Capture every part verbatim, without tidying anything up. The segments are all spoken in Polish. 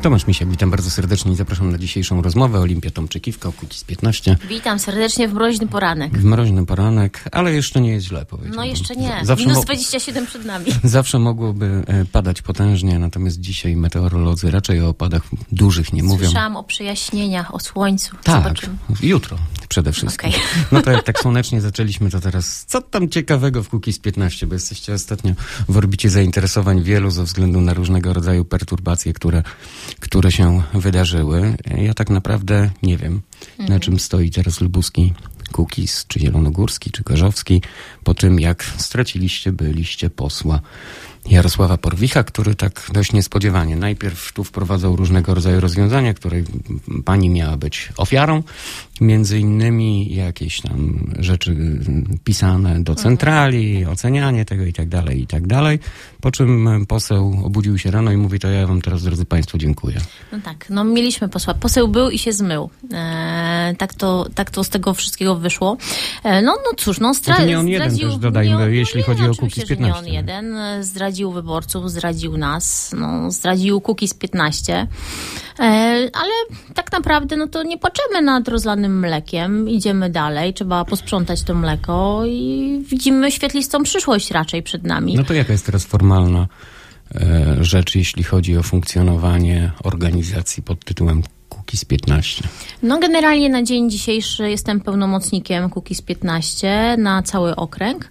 Tomasz Misiak, witam bardzo serdecznie i zapraszam na dzisiejszą rozmowę. Olimpia Tomczykiwka o Kukiz piętnaście. Witam serdecznie w mroźny poranek. W mroźny poranek, ale jeszcze nie jest źle, powiedziałbym. No jeszcze nie. Zawsze minus mo- dwadzieścia siedem przed nami. Zawsze mogłoby padać potężnie, natomiast dzisiaj meteorolodzy raczej o opadach dużych nie mówią. Słyszałam o przejaśnieniach, o słońcu. Tak, Zobaczymy. jutro przede wszystkim. Okay. No to jak tak słonecznie zaczęliśmy, to teraz co tam ciekawego w Kukiz piętnaście, bo jesteście ostatnio w orbicie zainteresowań wielu ze względu na różnego rodzaju perturbacje, które, które się wydarzyły. Ja tak naprawdę nie wiem, mhm. na czym stoi teraz lubuski Kukiz, czy zielonogórski, czy gorzowski, po tym jak straciliście, byliście posła Jarosława Porwicha, który tak dość niespodziewanie najpierw tu wprowadzał różnego rodzaju rozwiązania, której pani miała być ofiarą, między innymi jakieś tam rzeczy pisane do centrali, mhm. ocenianie tego i tak dalej, i tak dalej. Po czym poseł obudził się rano i mówi, to ja wam teraz, drodzy państwo, dziękuję. No tak, no mieliśmy posła. Poseł był i się zmył. E, tak, to, tak to z tego wszystkiego wyszło. E, no, no cóż, no stra- to nie on jeden zdradził, też, dodajmy, nie on, jeśli nie, chodzi no, o Kukiz piętnaście. Nie on jeden. Zdradził wyborców, zdradził nas, no, zdradził Kukiz piętnaście. E, ale tak naprawdę, no to nie płaczemy nad rozlanym mlekiem. Idziemy dalej. Trzeba posprzątać to mleko i widzimy świetlistą przyszłość raczej przed nami. No to jaka jest teraz formalna e, rzecz, jeśli chodzi o funkcjonowanie organizacji pod tytułem Kukiz piętnaście? No generalnie na dzień dzisiejszy jestem pełnomocnikiem Kukiz piętnaście na cały okręg.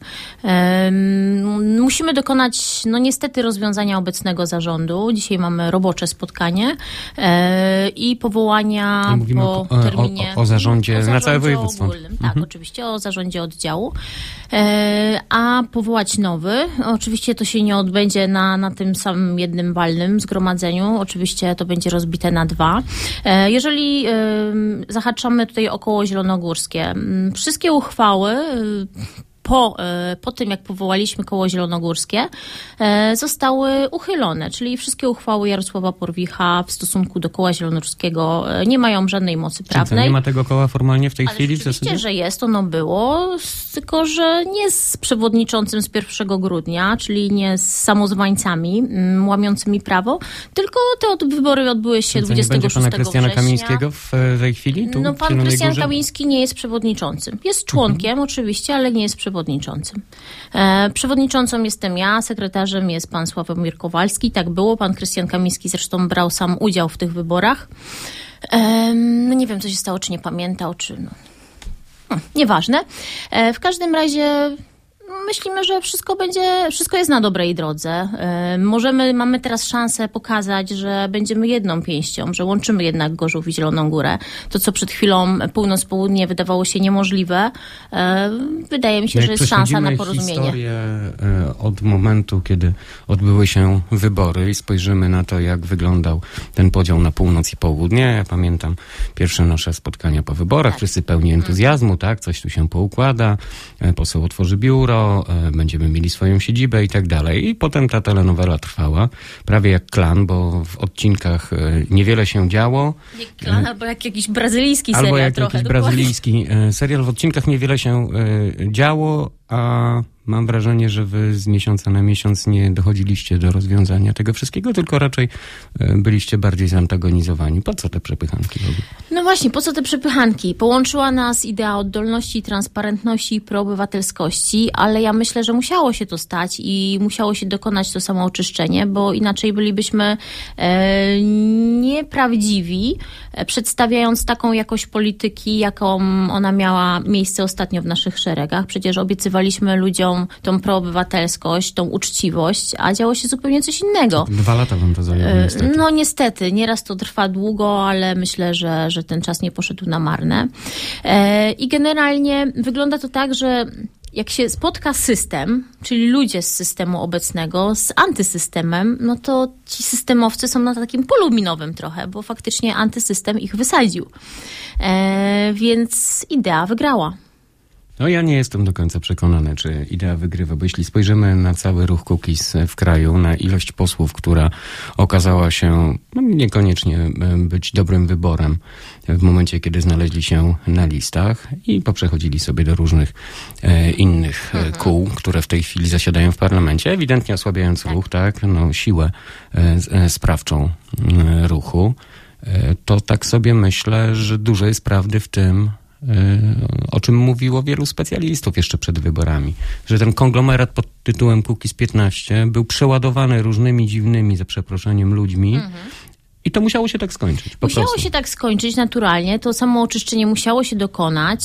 Um, musimy dokonać, no niestety, rozwiązania obecnego zarządu. Dzisiaj mamy robocze spotkanie um, i powołania Mówimy po o, terminie... O, o, o zarządzie, o zarządzie na całe województwo. Ogólnym. Tak, mhm. oczywiście, o zarządzie oddziału. Um, a powołać nowy. Oczywiście to się nie odbędzie na, na tym samym jednym walnym zgromadzeniu. Oczywiście to będzie rozbite na dwa. Jeżeli y, zahaczamy tutaj o koło zielonogórskie, y, wszystkie uchwały y, po, y, po tym, jak powołaliśmy koło zielonogórskie, y, zostały uchylone, czyli wszystkie uchwały Jarosława Porwicha w stosunku do koła zielonogórskiego y, nie mają żadnej mocy prawnej. Nie ma tego koła formalnie w tej Ale chwili? Oczywiście, że jest, ono było, tylko że nie z przewodniczącym z pierwszego grudnia, czyli nie z samozwańcami mm, łamiącymi prawo, tylko te od, wybory odbyły się dwudziestego szóstego września. Nie będzie pana Krystiana Kamińskiego w tej chwili? Tu, no pan Krystian Kamiński nie jest przewodniczącym. Jest członkiem mhm. oczywiście, ale nie jest przewodniczącym. E, przewodniczącą jestem ja, sekretarzem jest pan Sławomir Kowalski. Tak było, pan Krystian Kamiński zresztą brał sam udział w tych wyborach. E, no nie wiem, co się stało, czy nie pamiętał, czy... No. Hm, nieważne. E, w każdym razie... Myślimy, że wszystko będzie, wszystko jest na dobrej drodze. Możemy, mamy teraz szansę pokazać, że będziemy jedną pięścią, że łączymy jednak Gorzów i Zieloną Górę. To, co przed chwilą północ-południe wydawało się niemożliwe, wydaje mi się, Jak że jest szansa na porozumienie. Historię od momentu, kiedy odbyły się wybory i spojrzymy na to, jak wyglądał ten podział na północ i południe. Ja pamiętam pierwsze nasze spotkania po wyborach, tak. Wszyscy pełni entuzjazmu, tak, coś tu się poukłada, poseł otworzy biuro, będziemy mieli swoją siedzibę i tak dalej. I potem ta telenowela trwała, prawie jak Klan, bo w odcinkach niewiele się działo. Jak Klan, albo jak jakiś brazylijski serial. Albo jak trochę, jakiś dokładnie. brazylijski serial. W odcinkach niewiele się działo, a mam wrażenie, że wy z miesiąca na miesiąc nie dochodziliście do rozwiązania tego wszystkiego, tylko raczej byliście bardziej zantagonizowani. Po co te przepychanki w ogóle? No właśnie, po co te przepychanki? Połączyła nas idea oddolności, transparentności i proobywatelskości, ale ja myślę, że musiało się to stać i musiało się dokonać to samooczyszczenie, bo inaczej bylibyśmy e, nieprawdziwi, e, przedstawiając taką jakość polityki, jaką ona miała miejsce ostatnio w naszych szeregach. Przecież obiecywaliśmy ludziom tą proobywatelskość, tą uczciwość, a działo się zupełnie coś innego. Dwa lata wam to zajęło, niestety. No niestety, nieraz to trwa długo, ale myślę, że, że ten czas nie poszedł na marne. E, I generalnie wygląda to tak, że jak się spotka system, czyli ludzie z systemu obecnego, z antysystemem, no to ci systemowcy są na takim polu minowym trochę, bo faktycznie antysystem ich wysadził. E, więc idea wygrała. No ja nie jestem do końca przekonany, czy idea wygrywa, bo jeśli spojrzymy na cały ruch Kukiz w kraju, na ilość posłów, która okazała się no, niekoniecznie być dobrym wyborem w momencie, kiedy znaleźli się na listach i poprzechodzili sobie do różnych e, innych e, kół, które w tej chwili zasiadają w parlamencie, ewidentnie osłabiając tak. ruch, tak, no siłę e, e, sprawczą e, ruchu, e, to tak sobie myślę, że dużo jest prawdy w tym, o czym mówiło wielu specjalistów jeszcze przed wyborami, że ten konglomerat pod tytułem Kukiz piętnaście był przeładowany różnymi dziwnymi, za przeproszeniem, ludźmi. Mhm. I to musiało się tak skończyć. Po musiało prostu. się tak skończyć naturalnie. To samo oczyszczenie musiało się dokonać,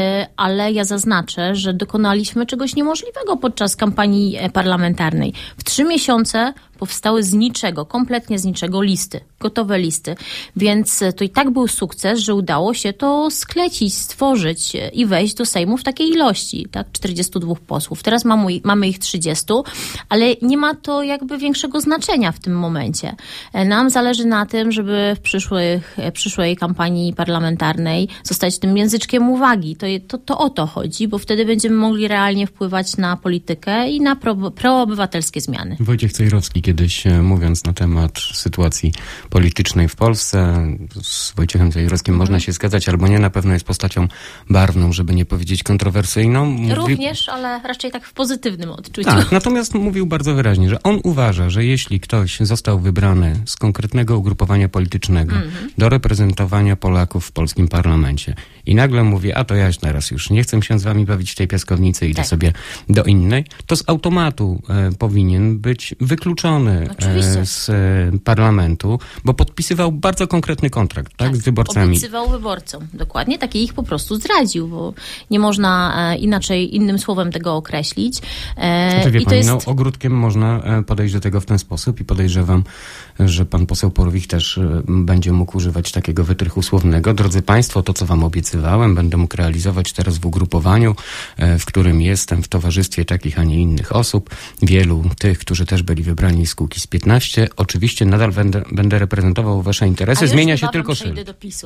ale ja zaznaczę, że dokonaliśmy czegoś niemożliwego podczas kampanii parlamentarnej. W trzy miesiące powstały z niczego, kompletnie z niczego listy, gotowe listy. Więc to i tak był sukces, że udało się to sklecić, stworzyć i wejść do Sejmu w takiej ilości, tak, czterdziestu dwóch posłów. Teraz mamy, mamy ich trzydziestu, ale nie ma to jakby większego znaczenia w tym momencie. Nam zależy na tym, żeby w przyszłych, przyszłej kampanii parlamentarnej zostać tym języczkiem uwagi. To, to, to o to chodzi, bo wtedy będziemy mogli realnie wpływać na politykę i na pro, proobywatelskie zmiany. Wojciech Cejrowski kiedyś, mówiąc na temat sytuacji politycznej w Polsce, z Wojciechem Cejrowskim można się zgadzać albo nie, na pewno jest postacią barwną, żeby nie powiedzieć kontrowersyjną. Mówi... Również, ale raczej tak w pozytywnym odczuciu. Tak, natomiast mówił bardzo wyraźnie, że on uważa, że jeśli ktoś został wybrany z konkretnego ugrupowania politycznego mm-hmm. do reprezentowania Polaków w polskim parlamencie i nagle mówi, a to ja teraz już nie chcę się z wami bawić w tej piaskownicy, idę tak. sobie do innej, to z automatu e, powinien być wykluczony e, z e, parlamentu, bo podpisywał bardzo konkretny kontrakt, tak, tak z wyborcami. Obiecywał wyborcom, dokładnie, taki ich po prostu zdradził, bo nie można e, inaczej, innym słowem tego określić. E, znaczy, wie i pani, to jest... no, ogródkiem można podejść do tego w ten sposób i podejrzewam, że pan poseł Porwich też będzie mógł używać takiego wytrychu słownego. Drodzy państwo, to co wam obiecywałem, będę mógł realizować teraz w ugrupowaniu, w którym jestem, w towarzystwie takich, a nie innych osób. Wielu tych, którzy też byli wybrani z Kukiz piętnaście. Oczywiście nadal będę, będę reprezentował wasze interesy. Zmienia się tylko szyld. Do PiSu.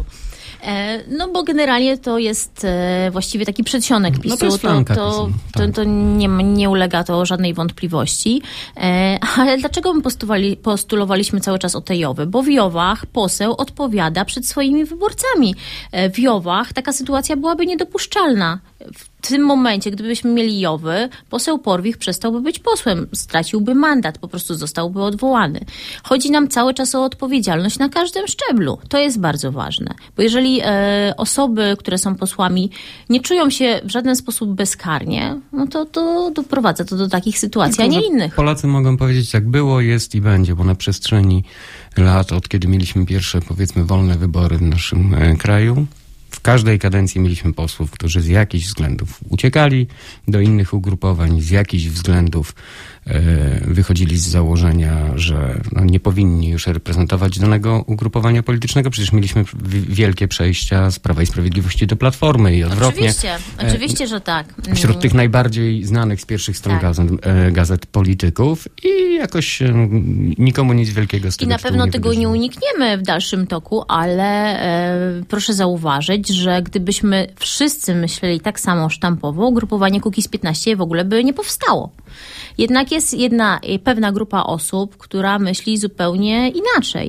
E, no bo generalnie to jest e, właściwie taki przedsionek PiSu. No to jest flanka to, to, PiSu, tak. to, to nie, nie ulega to żadnej wątpliwości. E, ale dlaczego my postulowali, postulowaliśmy cały czas o te Jowy? Bo w Jowach poseł odpowiada przed swoimi wyborcami. E, w Jowach taka sytuacja byłaby niedopuszczalna. W tym momencie, gdybyśmy mieli Jowy, poseł Porwich przestałby być posłem, straciłby mandat, po prostu zostałby odwołany. Chodzi nam cały czas o odpowiedzialność na każdym szczeblu. To jest bardzo ważne. Bo jeżeli e, osoby, które są posłami, nie czują się w żaden sposób bezkarnie, no to, to doprowadza to do takich sytuacji, Tylko, a nie innych. Polacy mogą powiedzieć, jak było, jest i będzie, bo na przestrzeni lat, od kiedy mieliśmy pierwsze, powiedzmy, wolne wybory w naszym e, kraju, w każdej kadencji mieliśmy posłów, którzy z jakichś względów uciekali do innych ugrupowań, z jakichś względów e, wychodzili z założenia, że no, nie powinni już reprezentować danego ugrupowania politycznego. Przecież mieliśmy w, wielkie przejścia z Prawa i Sprawiedliwości do Platformy i odwrotnie. Oczywiście, oczywiście, e, że tak. Wśród tych najbardziej znanych z pierwszych stron tak. gazet, e, gazet polityków i jakoś e, nikomu nic wielkiego z tego I na pewno nie tego wydarzyło. nie unikniemy w dalszym toku, ale e, proszę zauważyć, że gdybyśmy wszyscy myśleli tak samo sztampowo, ugrupowanie Kukiz piętnaście w ogóle by nie powstało. Jednak jest jedna pewna grupa osób, która myśli zupełnie inaczej.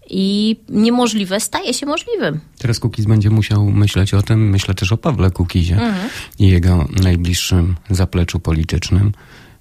I niemożliwe staje się możliwym. Teraz Kukiz będzie musiał myśleć o tym, myślę też o Pawle Kukizie mhm. i jego najbliższym zapleczu politycznym,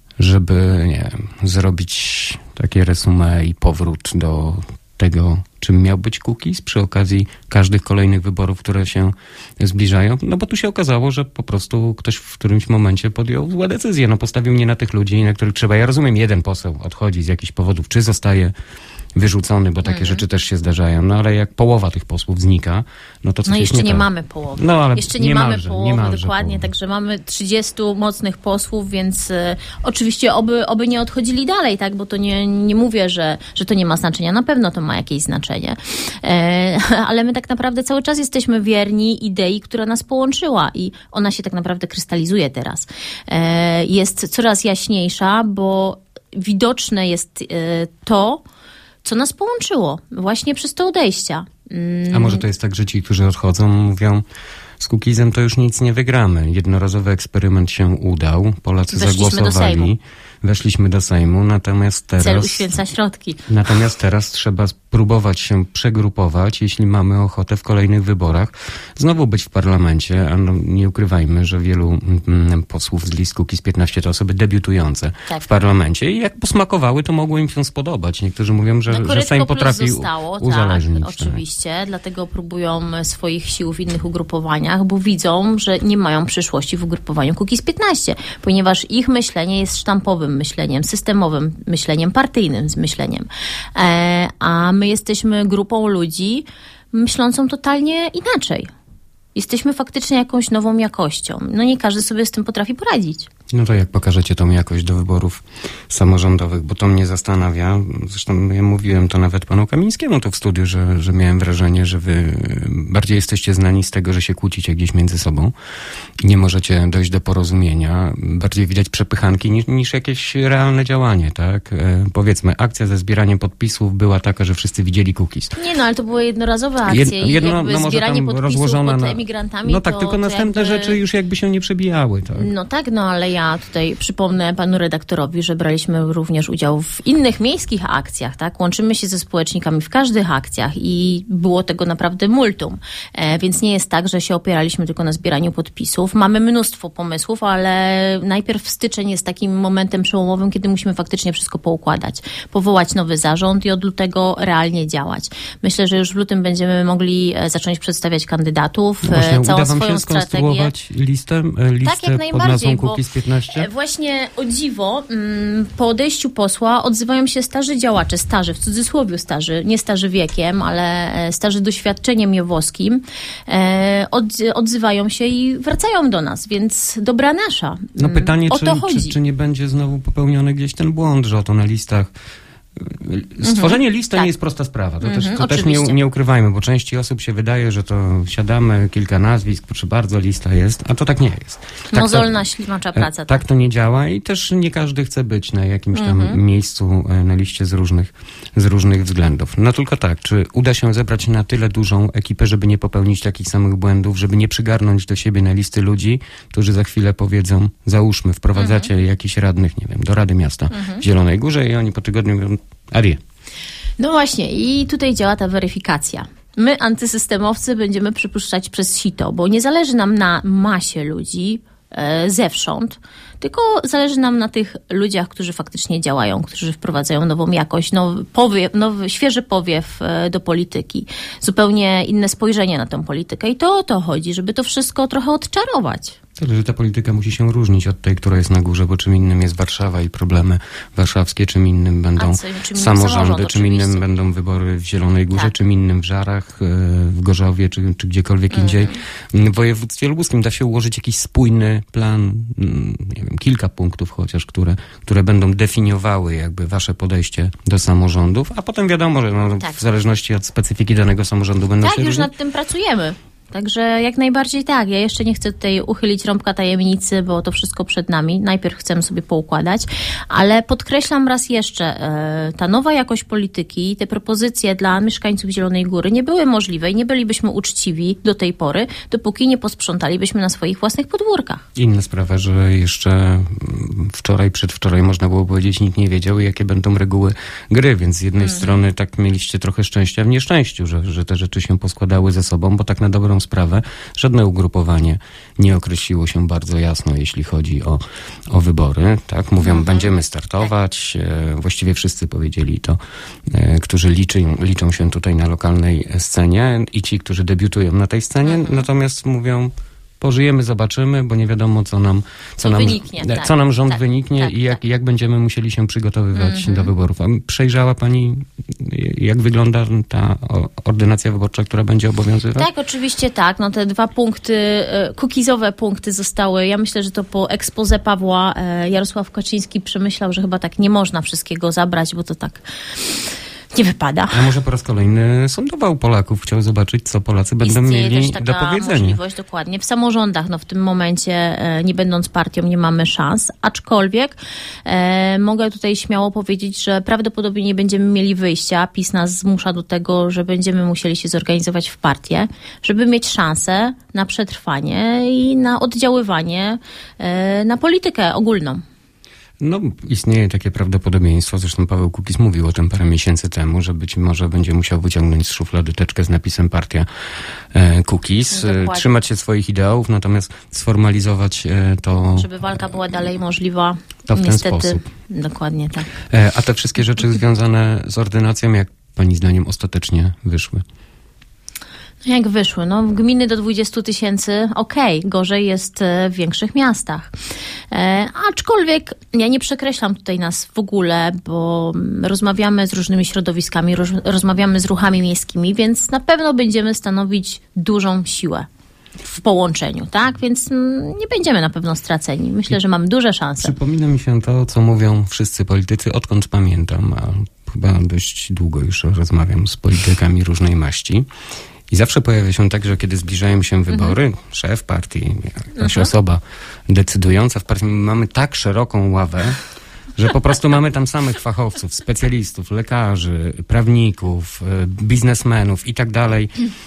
żeby nie wiem, zrobić takie resume i powrót do tego, czym miał być Kukiz przy okazji każdych kolejnych wyborów, które się zbliżają. No bo tu się okazało, że po prostu ktoś w którymś momencie podjął złe decyzje. No postawił nie na tych ludzi, na których trzeba. Ja rozumiem, jeden poseł odchodzi z jakichś powodów, czy zostaje wyrzucony, bo takie mm. rzeczy też się zdarzają. No ale jak połowa tych posłów znika, no to coś No jest jeszcze nie, nie tak. mamy połowy. No, ale jeszcze nie niemalże, mamy połowy, niemalże dokładnie, połowy. Także mamy trzydziestu mocnych posłów, więc e, oczywiście oby, oby nie odchodzili dalej, tak, bo to nie, nie mówię, że, że to nie ma znaczenia. Na pewno to ma jakieś znaczenie. E, ale my tak naprawdę cały czas jesteśmy wierni idei, która nas połączyła i ona się tak naprawdę krystalizuje teraz. E, jest coraz jaśniejsza, bo widoczne jest e, to, co nas połączyło właśnie przez te odejścia. A może to jest tak, że ci, którzy odchodzą, mówią, z Kukizem to już nic nie wygramy. Jednorazowy eksperyment się udał, Polacy Weszliśmy zagłosowali, weszliśmy do Sejmu, natomiast teraz... Cel uświęca środki. Natomiast teraz trzeba spróbować się przegrupować, jeśli mamy ochotę w kolejnych wyborach znowu być w parlamencie, a no, nie ukrywajmy, że wielu mm, posłów z list Kukiz piętnaście to osoby debiutujące tak. w parlamencie i jak posmakowały, to mogło im się spodobać. Niektórzy mówią, że, no, że Sejm potrafi zostało, uzależnić. Tak, oczywiście, dlatego próbują swoich sił w innych ugrupowaniach, bo widzą, że nie mają przyszłości w ugrupowaniu Kukiz piętnaście, ponieważ ich myślenie jest sztampowym myśleniem, systemowym myśleniem, partyjnym myśleniem. E, a my jesteśmy grupą ludzi myślącą totalnie inaczej. Jesteśmy faktycznie jakąś nową jakością. No nie każdy sobie z tym potrafi poradzić. No to jak pokażecie tą jakość do wyborów samorządowych, bo to mnie zastanawia. Zresztą ja mówiłem to nawet panu Kamińskiemu tu w studiu, że, że miałem wrażenie, że wy bardziej jesteście znani z tego, że się kłócicie gdzieś między sobą i nie możecie dojść do porozumienia. Bardziej widać przepychanki niż, niż jakieś realne działanie, tak? E, powiedzmy, akcja ze zbieraniem podpisów była taka, że wszyscy widzieli Kukiz. Nie no, ale to były jednorazowe akcje Jed, jedno, i jakby no może zbieranie podpisów rozłożona pod na emigrantami. No tak, to, tylko to następne jakby... rzeczy już jakby się nie przebijały, tak? No tak, no ale ja tutaj przypomnę panu redaktorowi, że braliśmy również udział w innych miejskich akcjach, tak? Łączymy się ze społecznikami w każdych akcjach i było tego naprawdę multum. E, więc nie jest tak, że się opieraliśmy tylko na zbieraniu podpisów. Mamy mnóstwo pomysłów, ale najpierw styczeń jest takim momentem przełomowym, kiedy musimy faktycznie wszystko poukładać. Powołać nowy zarząd i od lutego realnie działać. Myślę, że już w lutym będziemy mogli zacząć przedstawiać kandydatów, no właśnie, całą uda wam swoją się skonstruować strategię. listę, listę tak, jak pod najbardziej, nazwą Kukiz piętnaście? Właśnie o dziwo, po odejściu posła odzywają się starzy działacze, starzy, w cudzysłowie starzy, nie starzy wiekiem, ale starzy doświadczeniem jowoskim, od, odzywają się i wracają do nas, więc dobra nasza. No pytanie, o czy, to chodzi. czy, czy nie będzie znowu popełniony gdzieś ten błąd, że oto na listach stworzenie mhm, listy tak. nie jest prosta sprawa. To, mhm, też, to też nie, nie ukrywajmy, bo części osób się wydaje, że to siadamy, kilka nazwisk, proszę bardzo, lista jest, a to tak nie jest. Tak Mozolna, to, ślimacza praca. Tak. tak to nie działa i też nie każdy chce być na jakimś tam mhm. miejscu na liście z różnych, z różnych względów. No tylko tak, czy uda się zebrać na tyle dużą ekipę, żeby nie popełnić takich samych błędów, żeby nie przygarnąć do siebie na listy ludzi, którzy za chwilę powiedzą, załóżmy, wprowadzacie mhm. jakichś radnych, nie wiem, do Rady Miasta mhm. w Zielonej Górze i oni po tygodniu mówią, Arię. No właśnie i tutaj działa ta weryfikacja. My, antysystemowcy, będziemy przypuszczać przez sito, bo nie zależy nam na masie ludzi e, zewsząd, tylko zależy nam na tych ludziach, którzy faktycznie działają, którzy wprowadzają nową jakość, nowy, powiew, nowy, świeży powiew e, do polityki, zupełnie inne spojrzenie na tę politykę i to o to chodzi, żeby to wszystko trochę odczarować. Tyle, że ta polityka musi się różnić od tej, która jest na górze, bo czym innym jest Warszawa i problemy warszawskie, czym innym będą co, czym samorządy, samorząd, czym innym oczywiście. będą wybory w Zielonej Górze, tak. czym innym w Żarach, w Gorzowie, czy, czy gdziekolwiek mm. indziej. W województwie lubuskim da się ułożyć jakiś spójny plan, nie wiem, kilka punktów chociaż, które, które będą definiowały jakby wasze podejście do samorządów, a potem wiadomo, że no, tak. w zależności od specyfiki danego samorządu będą tak, się już różnić. nad tym pracujemy. Także jak najbardziej tak. Ja jeszcze nie chcę tutaj uchylić rąbka tajemnicy, bo to wszystko przed nami. Najpierw chcemy sobie poukładać, ale podkreślam raz jeszcze, ta nowa jakość polityki, te propozycje dla mieszkańców Zielonej Góry nie były możliwe i nie bylibyśmy uczciwi do tej pory, dopóki nie posprzątalibyśmy na swoich własnych podwórkach. Inna sprawa, że jeszcze wczoraj, przedwczoraj można było powiedzieć, nikt nie wiedział, jakie będą reguły gry, więc z jednej mm. strony tak mieliście trochę szczęścia w nieszczęściu, że, że te rzeczy się poskładały ze sobą, bo tak na dobrą sprawę żadne ugrupowanie nie określiło się bardzo jasno, jeśli chodzi o, o wybory. Tak, mówią, mhm. będziemy startować. E, właściwie wszyscy powiedzieli to, e, którzy liczą, liczą się tutaj na lokalnej scenie i ci, którzy debiutują na tej scenie, mhm. natomiast mówią, pożyjemy, zobaczymy, bo nie wiadomo, co nam, co co nam, wyniknie, co tak, nam rząd tak, wyniknie tak, i jak, tak. jak będziemy musieli się przygotowywać Mhm. do wyborów. A przejrzała pani, jak wygląda ta ordynacja wyborcza, która będzie obowiązywać? Tak, oczywiście tak. No te dwa punkty, kukizowe punkty zostały, ja myślę, że to po expose Pawła Jarosław Kaczyński przemyślał, że chyba tak nie można wszystkiego zabrać, bo to tak nie wypada. A może po raz kolejny sądował Polaków, chciał zobaczyć, co Polacy będą Istnieje mieli też taka do powiedzenia. możliwość, dokładnie. W samorządach, no w tym momencie, e, nie będąc partią, nie mamy szans, aczkolwiek e, mogę tutaj śmiało powiedzieć, że prawdopodobnie nie będziemy mieli wyjścia. PiS nas zmusza do tego, że będziemy musieli się zorganizować w partię, żeby mieć szansę na przetrwanie i na oddziaływanie e, na politykę ogólną. No, istnieje takie prawdopodobieństwo, zresztą Paweł Kukiz mówił o tym parę miesięcy temu, że być może będzie musiał wyciągnąć z szuflady teczkę z napisem Partia e, Kukiz, e, trzymać się swoich ideałów, natomiast sformalizować e, to... Żeby walka była dalej możliwa. To w ten Niestety, sposób. Dokładnie tak. E, a te wszystkie rzeczy związane z ordynacją, jak pani zdaniem ostatecznie wyszły? Jak wyszły? No, gminy do dwudziestu tysięcy, okej, okay. Gorzej jest w większych miastach. E, aczkolwiek ja nie przekreślam tutaj nas w ogóle, bo rozmawiamy z różnymi środowiskami, roz, rozmawiamy z ruchami miejskimi, więc na pewno będziemy stanowić dużą siłę w połączeniu, tak? Więc mm, nie będziemy na pewno straceni. Myślę, że mamy duże szanse. Przypomina mi się to, co mówią wszyscy politycy, odkąd pamiętam, a chyba dość długo już rozmawiam z politykami różnej maści. I zawsze pojawia się tak, że kiedy zbliżają się wybory, mhm. szef partii, jakaś mhm. osoba decydująca w partii, mamy tak szeroką ławę, że po prostu mamy tam samych fachowców, specjalistów, lekarzy, prawników, biznesmenów i tak dalej,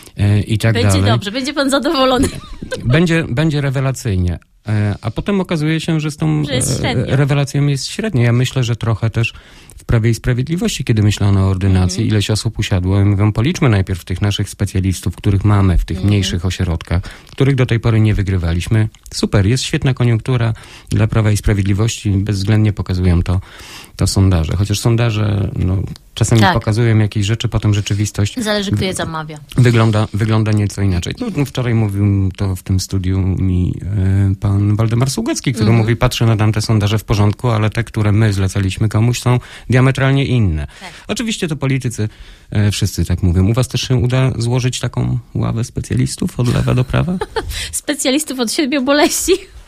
i tak będzie dalej. Będzie dobrze, będzie pan zadowolony. Będzie, będzie rewelacyjnie. A potem okazuje się, że z tą że jest rewelacją jest średnio. Ja myślę, że trochę też w Prawie i Sprawiedliwości, kiedy myślano o ordynacji, mm. ileś osób usiadło i mówią, policzmy najpierw tych naszych specjalistów, których mamy w tych mm. mniejszych ośrodkach, których do tej pory nie wygrywaliśmy. Super, jest świetna koniunktura dla Prawa i Sprawiedliwości, bezwzględnie pokazują to, to sondaże. Chociaż sondaże no, czasami tak. pokazują jakieś rzeczy, potem rzeczywistość zależy, kto je zamawia. Wygląda, wygląda nieco inaczej. No, wczoraj mówił to w tym studiu mi e, pan Waldemar Sługocki, który mm. mówi, patrzę na tamte sondaże w porządku, ale te, które my zlecaliśmy komuś, są diametralnie inne. Tak. Oczywiście to politycy e, wszyscy tak mówią. U was też się uda złożyć taką ławę specjalistów od lewa do prawa? Specjalistów od siedmiu boleści?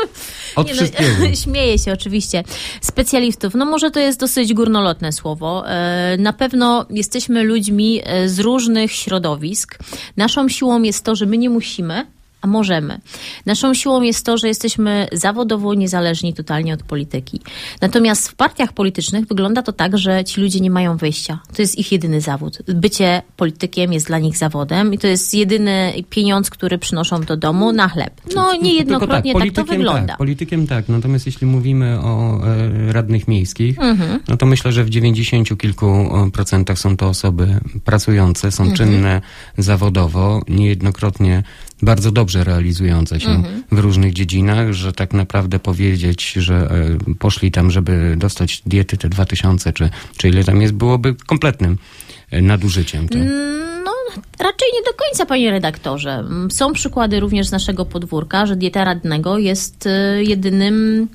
Od Nie, wszystkiego. No, śmieję się oczywiście. Specjalistów, no może to jest dosyć górnolotne słowo. Na pewno jesteśmy ludźmi z różnych środowisk. Naszą siłą jest to, że my nie musimy, a możemy. Naszą siłą jest to, że jesteśmy zawodowo niezależni totalnie od polityki. Natomiast w partiach politycznych wygląda to tak, że ci ludzie nie mają wyjścia. To jest ich jedyny zawód. Bycie politykiem jest dla nich zawodem i to jest jedyny pieniądz, który przynoszą do domu na chleb. No niejednokrotnie tak, tak to wygląda. Tak, politykiem tak. Natomiast jeśli mówimy o e, radnych miejskich, mhm. no to myślę, że w dziewięćdziesięciu kilku procentach są to osoby pracujące, są mhm. czynne zawodowo, niejednokrotnie bardzo dobrze realizujące się mhm. w różnych dziedzinach, że tak naprawdę powiedzieć, że e, poszli tam, żeby dostać diety te dwa tysiące, czy, czy ile tam jest, byłoby kompletnym e, nadużyciem. Tak? No, raczej nie do końca, panie redaktorze. Są przykłady również z naszego podwórka, że dieta radnego jest e, jedynym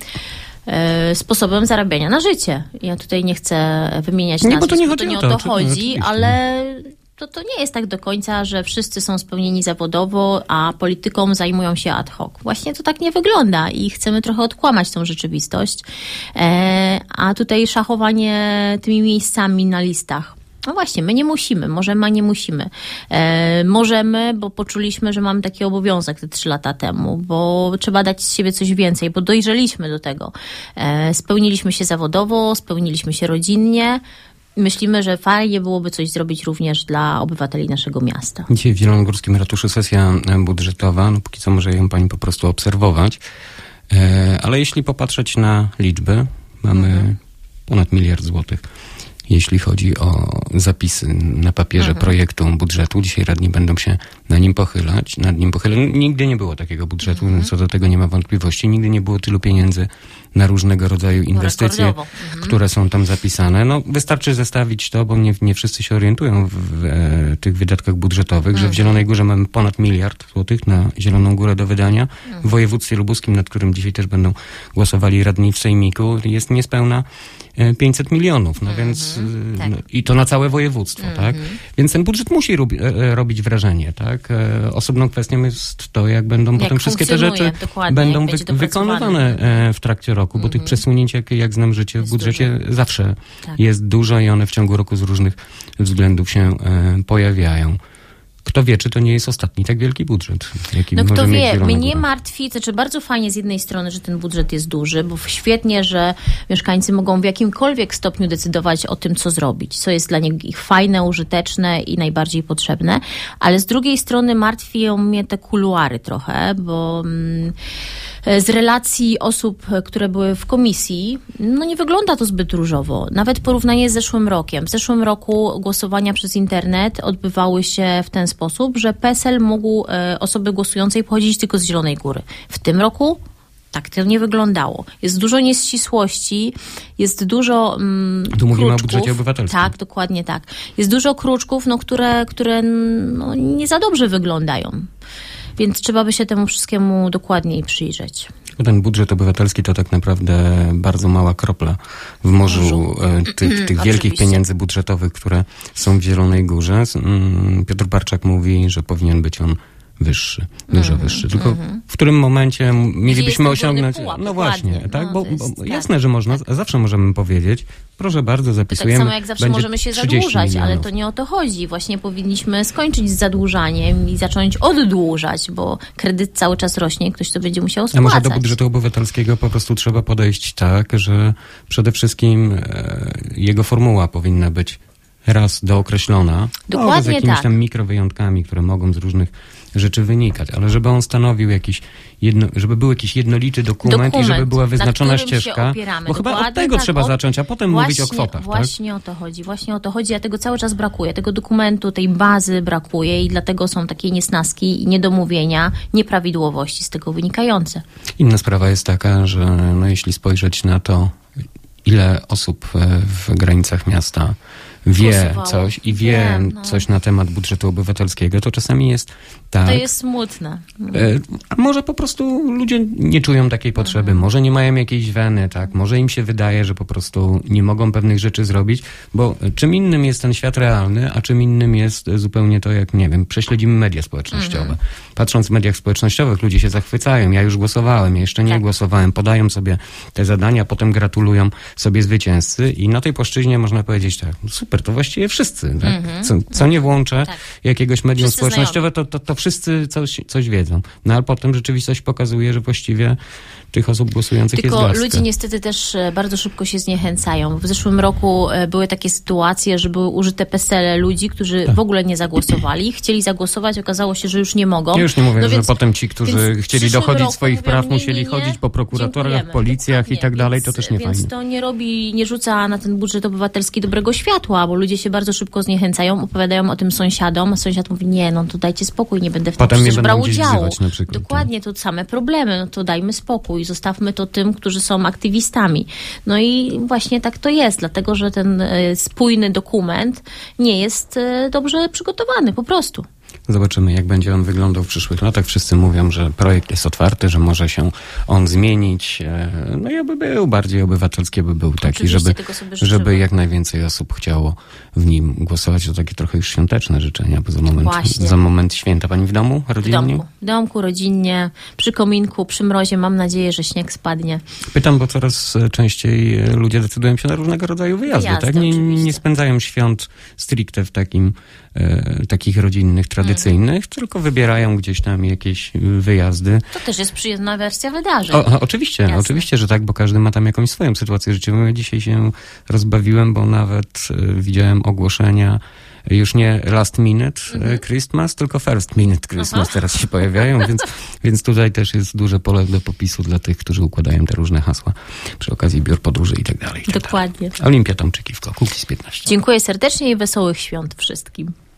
e, sposobem zarabiania na życie. Ja tutaj nie chcę wymieniać nie, nazwisk, bo to nie, bo to nie o to, to chodzi, ale to, to nie jest tak do końca, że wszyscy są spełnieni zawodowo, a polityką zajmują się ad hoc. Właśnie to tak nie wygląda i chcemy trochę odkłamać tą rzeczywistość. E, a tutaj szachowanie tymi miejscami na listach. No właśnie, my nie musimy, możemy, a nie musimy. E, możemy, bo poczuliśmy, że mamy taki obowiązek te trzy lata temu, bo trzeba dać z siebie coś więcej, bo dojrzeliśmy do tego. E, spełniliśmy się zawodowo, spełniliśmy się rodzinnie. Myślimy, że fajnie byłoby coś zrobić również dla obywateli naszego miasta. Dzisiaj w Zielonogórskim Ratuszu sesja budżetowa, no póki co może ją pani po prostu obserwować, e, ale jeśli popatrzeć na liczby, mamy mhm. ponad miliard złotych. Jeśli chodzi o zapisy na papierze mhm. projektu budżetu, dzisiaj radni będą się na nim pochylać, nad nim pochylać. Nigdy nie było takiego budżetu, mhm. co do tego nie ma wątpliwości. Nigdy nie było tylu pieniędzy na różnego rodzaju inwestycje, mhm. które są tam zapisane. No, wystarczy zestawić to, bo nie, nie wszyscy się orientują w, w e, tych wydatkach budżetowych, mhm. że w Zielonej Górze mamy ponad miliard złotych na Zieloną Górę do wydania. Mhm. W województwie lubuskim, nad którym dzisiaj też będą głosowali radni w sejmiku, jest niespełna pięćset milionów, no mm-hmm, więc tak. no, i to na całe województwo, mm-hmm. tak? Więc ten budżet musi robi, robić wrażenie, tak? Osobną kwestią jest to, jak będą jak potem wszystkie te rzeczy będą wy, wykonywane w trakcie roku, bo mm-hmm. tych przesunięć, jak, jak znam życie, jest w budżecie dużo. zawsze tak. jest dużo i one w ciągu roku z różnych względów się e, pojawiają. Kto wie, czy to nie jest ostatni tak wielki budżet, jaki no kto wie, mnie nie martwi, to znaczy bardzo fajnie z jednej strony, że ten budżet jest duży, bo świetnie, że mieszkańcy mogą w jakimkolwiek stopniu decydować o tym, co zrobić, co jest dla nich fajne, użyteczne i najbardziej potrzebne, ale z drugiej strony martwią mnie te kuluary trochę, bo mm, z relacji osób, które były w komisji, no nie wygląda to zbyt różowo. Nawet porównanie z zeszłym rokiem. W zeszłym roku głosowania przez internet odbywały się w ten sposób, że P S L mógł e, osoby głosującej pochodzić tylko z Zielonej Góry. W tym roku tak to nie wyglądało. Jest dużo nieścisłości, jest dużo mm, Tu mówimy kruczków. o budżecie obywatelskim. Tak, dokładnie tak. Jest dużo kruczków, no, które, które no, nie za dobrze wyglądają. Więc trzeba by się temu wszystkiemu dokładniej przyjrzeć. Ten budżet obywatelski to tak naprawdę bardzo mała kropla w morzu, morzu. tych, tych wielkich pieniędzy budżetowych, które są w Zielonej Górze. Piotr Barczak mówi, że powinien być on wyższy, dużo mm-hmm, wyższy. Tylko mm-hmm. w którym momencie mielibyśmy osiągnąć... Pułap, no właśnie, dokładnie. tak? No, bo, jest, bo tak, jasne, że można, tak. zawsze możemy powiedzieć, proszę bardzo, zapisujemy. To tak samo jak zawsze możemy się zadłużać, milionów. Ale to nie o to chodzi. Właśnie powinniśmy skończyć z zadłużaniem i zacząć oddłużać, bo kredyt cały czas rośnie i ktoś to będzie musiał spłacać. A może do budżetu obywatelskiego po prostu trzeba podejść tak, że przede wszystkim e, jego formuła powinna być raz dookreślona, Dokładnie no, z jakimiś tak. tam mikrowyjątkami, które mogą z różnych rzeczy wynikać, ale żeby on stanowił jakiś, jedno, żeby był jakiś jednolity dokument, dokument i żeby była wyznaczona ścieżka, bo chyba od tego tak, trzeba od... zacząć, a potem właśnie, mówić o kwotach. Właśnie tak? o to chodzi, właśnie o to chodzi, a tego cały czas brakuje, tego dokumentu, tej bazy brakuje i dlatego są takie niesnaski i niedomówienia, nieprawidłowości z tego wynikające. Inna sprawa jest taka, że no, jeśli spojrzeć na to, ile osób w granicach miasta wie Głosowało. coś i wie Wiem, no. coś na temat budżetu obywatelskiego, to czasami jest tak... To jest smutne. A może po prostu ludzie nie czują takiej potrzeby, mhm. może nie mają jakiejś weny, tak? Może im się wydaje, że po prostu nie mogą pewnych rzeczy zrobić, bo czym innym jest ten świat realny, a czym innym jest zupełnie to, jak, nie wiem, prześledzimy media społecznościowe. Mhm. Patrząc w mediach społecznościowych, ludzie się zachwycają, ja już głosowałem, ja jeszcze nie tak. głosowałem, podają sobie te zadania, potem gratulują sobie zwycięzcy i na tej płaszczyźnie można powiedzieć tak, super, to właściwie wszyscy, tak? mm-hmm. co, co nie włączę tak. jakiegoś medium wszyscy społecznościowe, to, to, to wszyscy coś, coś wiedzą. No ale potem rzeczywistość pokazuje, że właściwie tych osób głosujących Tylko jest garstka. Ludzie niestety też bardzo szybko się zniechęcają. W zeszłym roku były takie sytuacje, że były użyte P S L ludzie, którzy tak. w ogóle nie zagłosowali. Chcieli zagłosować, okazało się, że już nie mogą. Ja już nie mówię, no że więc, potem ci, którzy chcieli dochodzić roku, swoich mówią, praw, nie, musieli nie, nie, chodzić po prokuratorach, dziękujemy. policjach Dokładnie. i tak dalej, to więc, też nie więc fajnie. to nie robi, nie rzuca na ten budżet obywatelski dobrego światła, bo ludzie się bardzo szybko zniechęcają, opowiadają o tym sąsiadom, a sąsiad mówi, nie, no to dajcie spokój, nie będę w tym potem przecież nie brał będą udziału. Wzywać, na przykład, Dokładnie, to same problemy, no to dajmy spokój, zostawmy to tym, którzy są aktywistami. No i właśnie tak to jest, dlatego że ten y, spójny dokument nie jest y, dobrze przygotowany, po prostu. Zobaczymy, jak będzie on wyglądał w przyszłych latach. Wszyscy mówią, że projekt jest otwarty, że może się on zmienić. No i aby był bardziej obywatelski, by był taki, żeby, żeby jak najwięcej osób chciało w nim głosować. To takie trochę już świąteczne życzenia, bo za moment, za moment święta. Pani w domu rodzinnie? W domku, w domku, rodzinnie, przy kominku, przy mrozie. Mam nadzieję, że śnieg spadnie. Pytam, bo coraz częściej ludzie decydują się na różnego rodzaju wyjazdy. Wyjazdy, tak? Nie, nie spędzają świąt stricte w takim, e, takich rodzinnych, tradycyjnych, mm. tylko wybierają gdzieś tam jakieś wyjazdy. To też jest przyjemna wersja wydarzeń. O, oczywiście, Jasne. oczywiście, że tak, bo każdy ma tam jakąś swoją sytuację życiową. Ja dzisiaj się rozbawiłem, bo nawet e, widziałem ogłoszenia już nie last minute mm-hmm. Christmas, tylko first minute Christmas Aha. teraz się pojawiają, więc, więc tutaj też jest duże pole do popisu dla tych, którzy układają te różne hasła przy okazji biur podróży i tak dalej. Dokładnie. Olimpia Tomczykiwko, Kukiz piętnaście. Dziękuję serdecznie i wesołych świąt wszystkim.